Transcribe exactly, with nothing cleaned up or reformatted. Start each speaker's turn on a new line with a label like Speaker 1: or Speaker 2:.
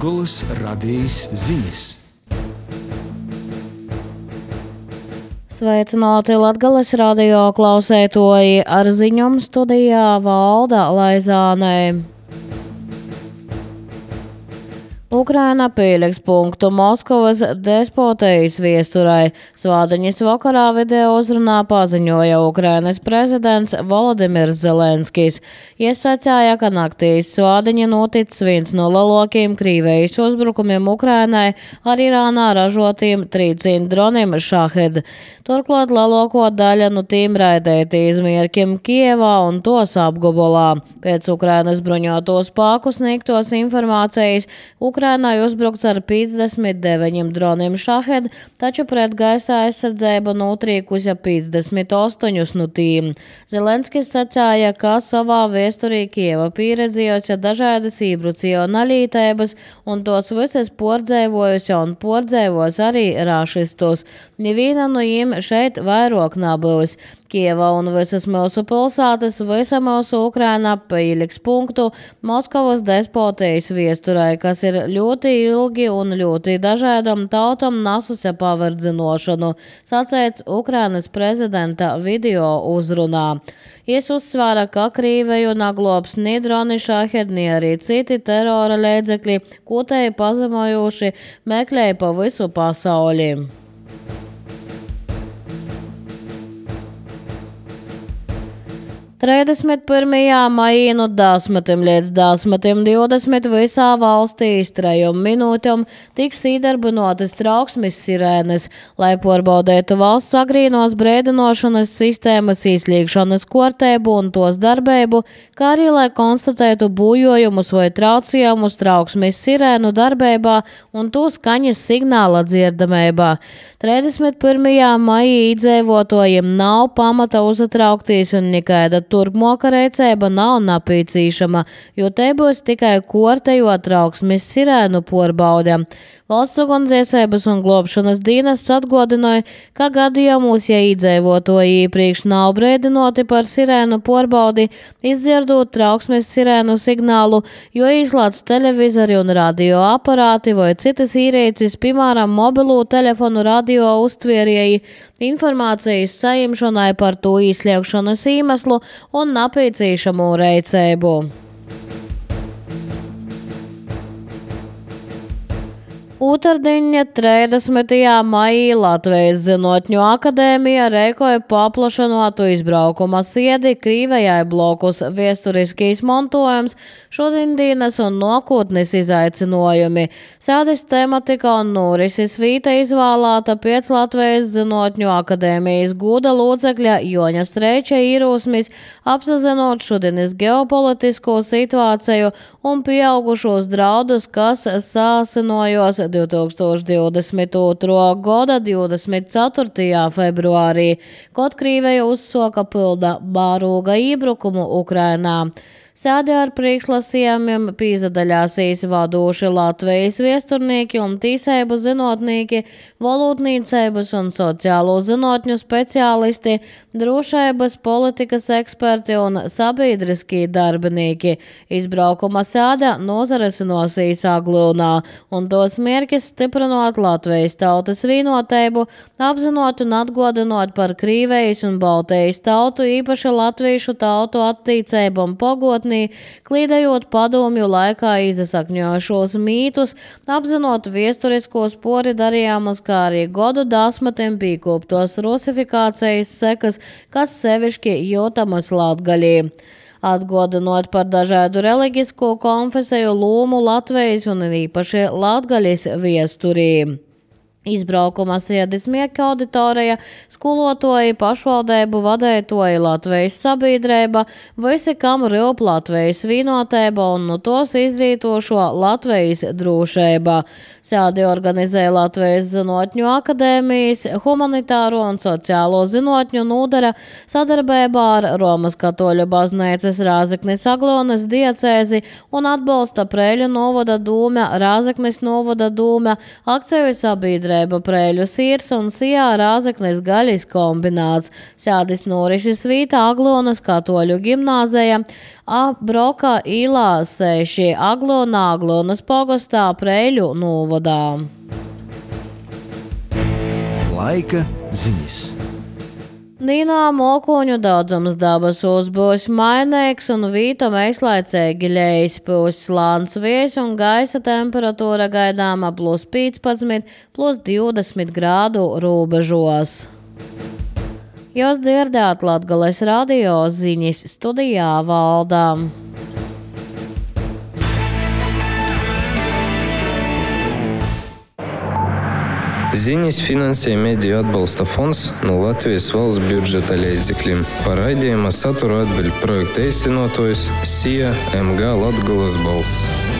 Speaker 1: Latgolas radijas ziņas.
Speaker 2: Sveicināti Latgales radio klausētoji, ar ziņām studijā Valda Laizāne. Ukraina pieliks punktu Moskavas despotijas viesturai. Svādiņas vakarā video uzrunā paziņoja Ukrainas prezidents Volodimirs Zelenskis. Iesacīja, ka naktīs svādiņa noticis viens no lielākajiem Krievijas uzbrukumiem Ukrainai ar Irānā ražotiem trīcīnu droniem Šahed. Turklāt lielāko daļu no tiem raidēti izmierkiem Kievā un tos apgabalā. Pēc Ukrainas bruņoto spēku sniegtos informācijas Ukrainai uzbrukts ar piecdesmit deviņiem droniem Šahed, taču pret gaisa aizsardzība notrīkusi piecdesmit astoņus no tiem. Zelenskis sacīja, ka savā vēsturī Kieva pieredzējusi dažādas ībruciona lītēbas un tos visas pordzēvojusi un pordzēvos arī rašistus. Neviena no viņiem šeit vairāk nebūs. Kieva un visas mūsu pilsētas, visa mūsu Ukraina pieliks punktu Moskavas despotijas viesturai, kas ir ļoti ilgi un ļoti dažādam tautam nesusi paverdzinošanu, sacēts Ukrainas prezidenta video uzrunā. Ies uzsvēra, ka Krīveju naglobs ni droni Šahed, ni arī citi terora līdzekļi, ko te pazemojuši meklēja pa visu pasauli. trīsdesmit pirmajā maijā no desmitiem līdz desmitiem divdesmit visā valstī trejām minūtēm tiks iedarbinātas trauksmes sirēnes, lai pārbaudītu valsts agrīnos brēdinošanas sistēmas izslēgšanas kārtību un tos darbību, kā arī lai konstatētu būjojumus vai traucējumus trauksmes sirēnu darbībā un to skaņas signāla dzirdamībā. trīsdesmit pirmajā maijā iedzīvotājiem nav pamata uzatraukties un nekāda turpmāka rīcība nav nepieciešama, jo te būs tikai kārtējo trauksmes sirēnu pārbaude. Valsts ugunsdzēsības un glābšanas dienests atgādināja, ka gadījumos, ja iedzīvotāji iepriekš nav brēdinoti par sirēnu pārbaudi, izdzirdot trauksmes sirēnu signālu, jo izslēdz televizori un radio aparāti vai citas ierīces, piemēram, mobilu telefonu radio uztvērēji, informācijas saimšanai par to izslēgšanas iemeslu un nepieciešamo rīcību. Otrdiņa, trīsdesmitajā maijā Latvijas Zinātņu akadēmija rīkoja paplašinātu izbraukuma sēdi Krievijai blokus vēsturiskais mantojums, šodienas un nākotnes izaicinājumi. Sēdes tematika un norises vīta izvēlēta pēc Latvijas Zinātņu akadēmijas goda locekļa Joņa Streiča īrūsmis, apsazinot šodienas ģeopolitisko situāciju un pieaugušos draudus, kas sāsinojos divi tūkstoši divdesmit otrā gada divdesmit ceturtajā februārī, kad Krīveja uzsoka pilda bāroga iebrukumu Ukrainā. Sēdē ar priekšlasījumiem pīzadaļāsīs vadoši Latvijas viesturnieki un tīseibu zinātnieki, valodnīceibas un sociālo zinātņu speciālisti, drošības politikas eksperti un sabiedriskie darbinieki. Izbraukuma sēde nozaresinosīs Aglūnā, un tos mērķis stiprinot Latvijas tautas vienotību, apzinot un atgādinot par Krīvejas un Baltijas tautu, īpaši latviešu tautu attīcību un pagotni, klīdējot padomju laikā izsakņojušos mītus, apzinot viesturiskos pori darījumus, kā arī godu desmitiem pīkoptos rusifikācijas sekas, kas sevišķi jūtamas Latgalī. Atgādinot par dažādu reliģisko konfesiju lomu Latvijas un īpaši Latgaļas viesturī. Izbraukuma sēdes mierka auditorija, skolotoji, pašvaldību vadētoji, Latvijas sabiedrība, visi, kam rūp Latvijas vienotība un no tos izrītošo Latvijas drošība. Sēdi organizēja Latvijas Zinātņu akadēmijas, humanitāro un sociālo zinātņu nodara sadarbībā ar Romas katoļu baznīcas Rāzeknes Aglonas diecēzi un atbalsta Preļu novada dūme, Rāzeknes novada dūme, akciju sabiedrība Seba Preļu sirs un Sijā Rāzeknes gaļas kombināts. Sēdis norises vīta Aglonas katoļu gimnāzēja, a Broka īlā seši Aglonā Aglonas pogostā Preļu novadā.
Speaker 1: Laika ziņas.
Speaker 2: Dīnā mokoņu daudzums dabasos būs mainīgs un vītam aizlaicīgi ļeis būs slāns viejs un gaisa temperatūra gaidāma plus piecpadsmit, plus divdesmit grādu robežos. Jūs dzirdēt Latgales radio ziņas, studijā Valdā.
Speaker 3: Ziņas finansē Mediju atbalsta fonds no Latvijas valsts budžeta līdzekļiem. Par raidījuma saturu atbild projekta īstenotājs Sija M G Latgales balss.